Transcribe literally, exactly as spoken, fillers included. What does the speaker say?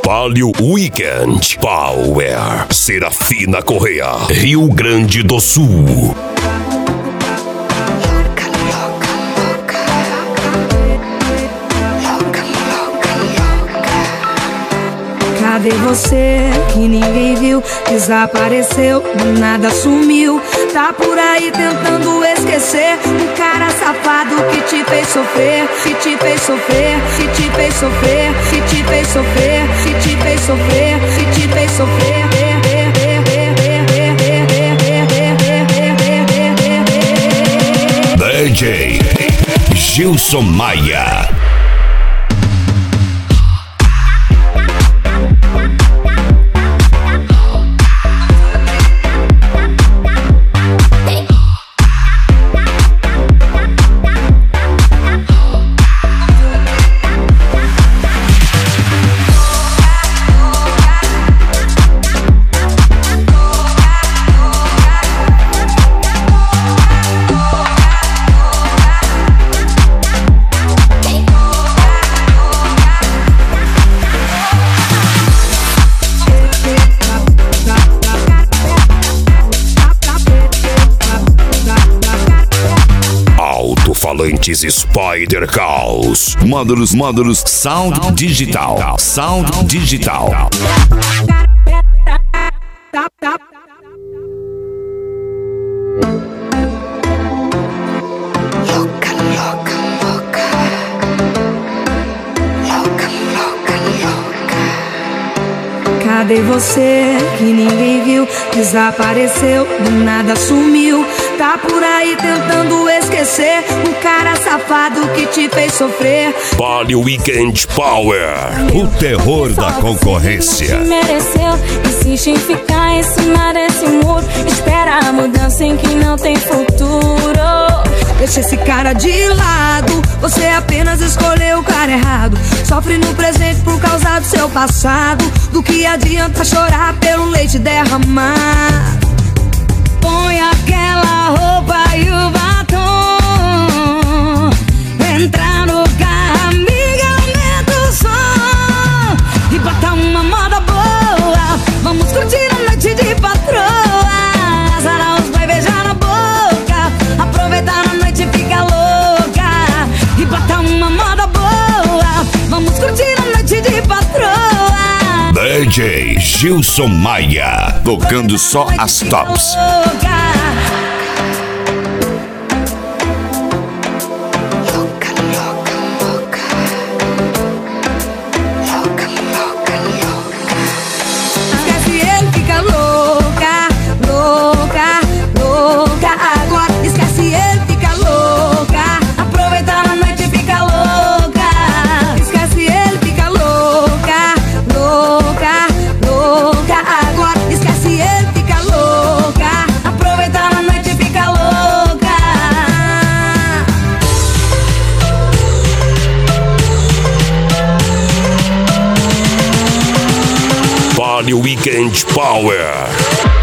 Palio Weekend Power. Serafina Correia, Rio Grande do Sul. Cadê você que ninguém viu? Desapareceu, do nada sumiu. Tá por aí tentando esquecer um cara safado que te fez sofrer, que te fez sofrer, que te fez sofrer, que te fez sofrer, que te fez sofrer, que te fez sofrer. D J Gilson Maia. Falantes Spider Caos. Módulos, módulos, Sound Digital. Sound Digital. Louca, louca, louca. Louca, louca, louca. Cadê você que ninguém viu? Desapareceu, do nada sumiu. Tá por aí tentando esquecer um cara safado que te fez sofrer. Palio Weekend Power, o terror da concorrência. Mereceu, insiste em ficar em cima desse muro. Espera a mudança em quem não tem futuro. Deixa esse cara de lado, você apenas escolheu o cara errado. Sofre no presente por causa do seu passado. Do que adianta chorar pelo leite derramar? Põe aquela roupa e o batom. Entra no carro, amiga, aumenta o som e bota uma moda boa. Vamos curtir a noite de patroa. Azar os vai beijar na boca. Aproveitar a noite e fica louca e bota uma moda boa. Vamos curtir a noite de patroa. D J Gilson Maia, tocando só as tops. Esquece ele, fica louca, louca, louca. Agora esquece ele, fica louca. Aproveitar a noite e fica louca. Esquece ele, fica louca, louca, louca. Agora esquece ele, fica louca. Aproveitar a noite e fica louca. Palio Weekend Power.